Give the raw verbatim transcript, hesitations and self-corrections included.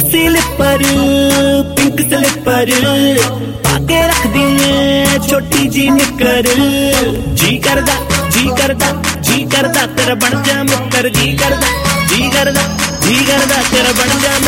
Sleeper pink sleeper पाके रख दी छोटी जी निकर। जी करदा जी करदा जी करदा तेरा बन जा मुक्कर। जी करदा जी करदा जी करदा तेरा बन जा